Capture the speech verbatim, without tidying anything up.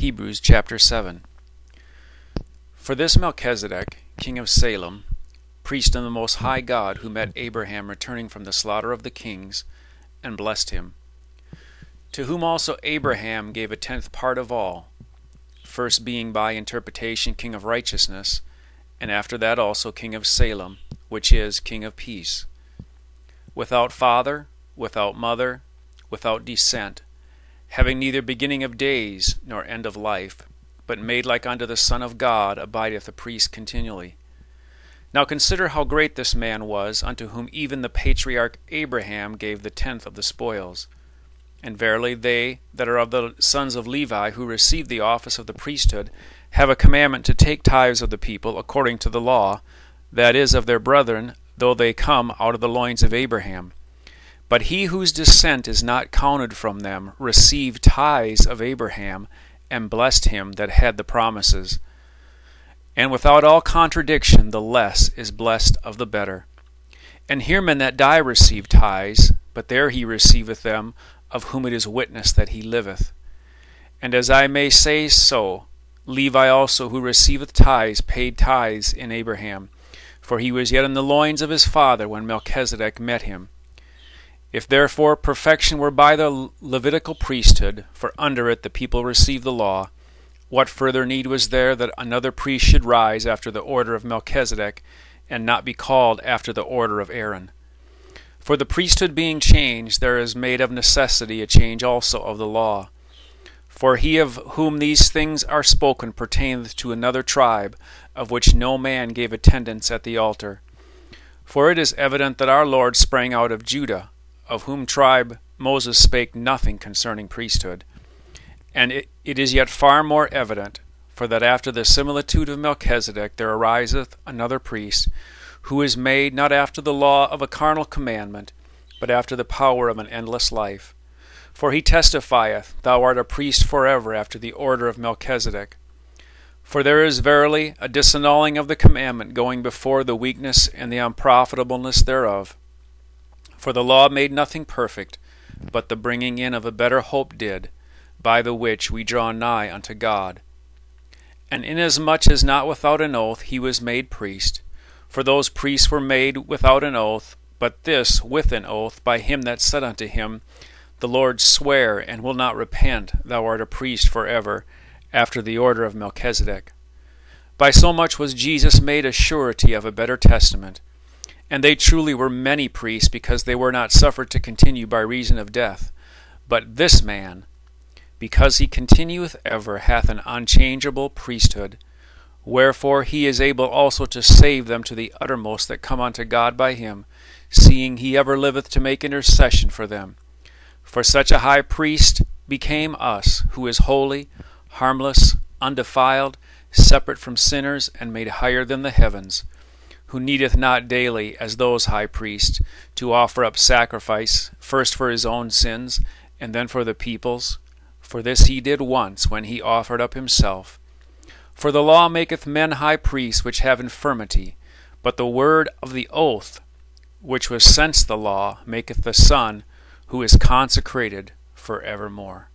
Hebrews chapter seven. For this Melchizedek, king of Salem, priest of the Most High God, who met Abraham returning from the slaughter of the kings, and blessed him, to whom also Abraham gave a tenth part of all, first being by interpretation king of righteousness, and after that also king of Salem, which is king of peace, without father, without mother, without descent, having neither beginning of days nor end of life, but made like unto the Son of God, abideth a priest continually. Now consider how great this man was, unto whom even the patriarch Abraham gave the tenth of the spoils. And verily they that are of the sons of Levi, who receive the office of the priesthood, have a commandment to take tithes of the people according to the law, that is, of their brethren, though they come out of the loins of Abraham. But he whose descent is not counted from them received tithes of Abraham, and blessed him that had the promises. And without all contradiction the less is blessed of the better. And here men that die receive tithes, but there he receiveth them, of whom it is witness that he liveth. And as I may say so, Levi also, who receiveth tithes, paid tithes in Abraham, for he was yet in the loins of his father when Melchizedek met him. If therefore perfection were by the Levitical priesthood, for under it the people received the law, what further need was there that another priest should rise after the order of Melchizedek, and not be called after the order of Aaron? For the priesthood being changed, there is made of necessity a change also of the law. For he of whom these things are spoken pertaineth to another tribe, of which no man gave attendance at the altar. For it is evident that our Lord sprang out of Judah, of whom tribe Moses spake nothing concerning priesthood. And it, it is yet far more evident, for that after the similitude of Melchizedek there ariseth another priest, who is made not after the law of a carnal commandment, but after the power of an endless life. For he testifieth, Thou art a priest forever after the order of Melchizedek. For there is verily a disannulling of the commandment going before the weakness and the unprofitableness thereof. For the law made nothing perfect, but the bringing in of a better hope did, by the which we draw nigh unto God. And inasmuch as not without an oath he was made priest, for those priests were made without an oath, but this with an oath by him that said unto him, The Lord sware, and will not repent, Thou art a priest forever, after the order of Melchizedek. By so much was Jesus made a surety of a better testament. And they truly were many priests, because they were not suffered to continue by reason of death. But this man, because he continueth ever, hath an unchangeable priesthood. Wherefore he is able also to save them to the uttermost that come unto God by him, seeing he ever liveth to make intercession for them. For such a high priest became us, who is holy, harmless, undefiled, separate from sinners, and made higher than the heavens, who needeth not daily, as those high priests, to offer up sacrifice, first for his own sins, and then for the people's. For this he did once, when he offered up himself. For the law maketh men high priests which have infirmity, but the word of the oath, which was since the law, maketh the Son, who is consecrated for evermore.